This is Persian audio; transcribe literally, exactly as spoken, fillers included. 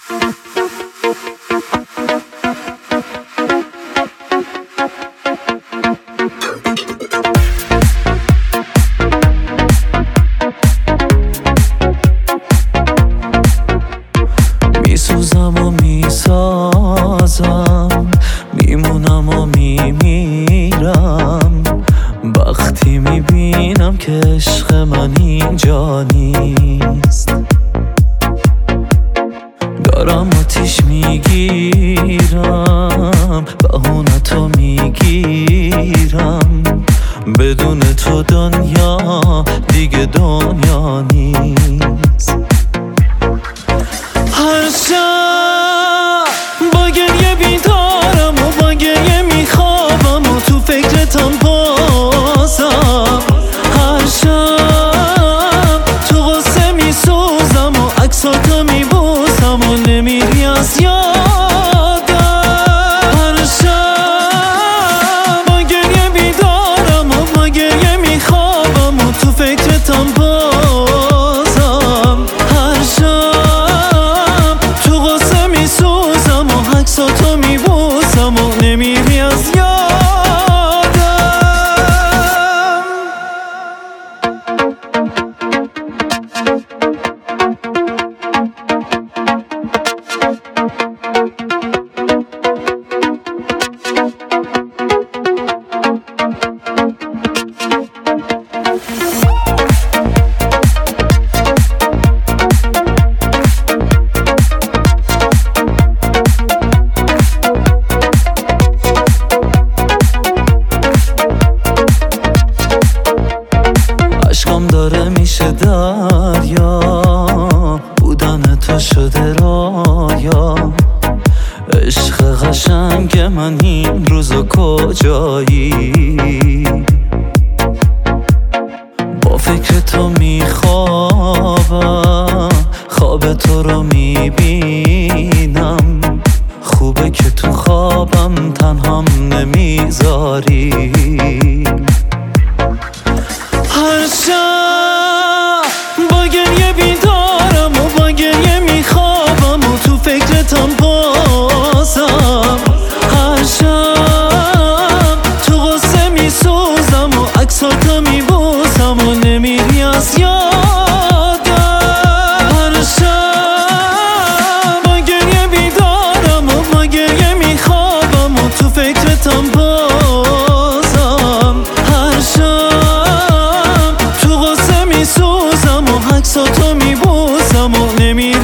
میسوزم و میسازم، میمونم و میمیرم وقتی میبینم که عشق من اینجا نیست. دارم آتیش میگیرم، بهونتو میگیرم، بدون تو دنیا دیگه دنیا نیست. هر شب با گریه بیدارم و با گریه میخوابم و تو فکرتم بازم. هر شب تو غصه میسوزم و عکساتو میبوسم و نمیری از یادم. هر شب با گریه بیدارم و با گریه میخوابم و تو فکرتم بازم. هر شب تو غصه میسوزم و عکساتو میبوسم و نمیری از یادم. عشقم داره میشه دریا، بودن تو شده رایا. عشق قشنگ من این روزا کجایی؟ با فکر تو میخوابم، خواب تو رو میبینم. خوبه که تو خوابم تنهام نمیذاری. هر شب با گریه بیدارم و با گریه میخوابم و تو فکرتم بازم. هر شب تو غصه میسوزم و عکساتو میبوسم و نمیری از یادم. هر شب با گریه بیدارم و با گریه میخوابم و تو فکرتم بازم. هر شب تو غصه میسوزم و عکساتو میبوسم و نمی